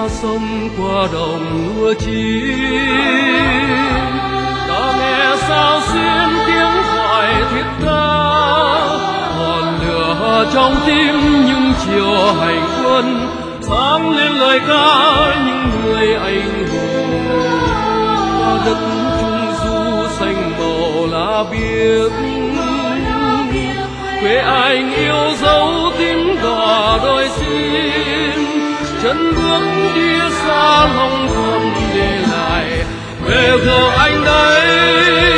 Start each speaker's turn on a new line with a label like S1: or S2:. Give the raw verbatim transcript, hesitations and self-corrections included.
S1: qua sông qua đồng lúa chín, ta nghe sao xuyên tiếng thoại thiết tha, ngọn lửa trong tim những chiều hành quân sáng lên lời ca những người anh hùng. Qua đất trung du xanh màu lá biếc, quê anh yêu dấu tím đỏ đôi xin, chân bước đi xa lòng thầm để lại về của anh đây.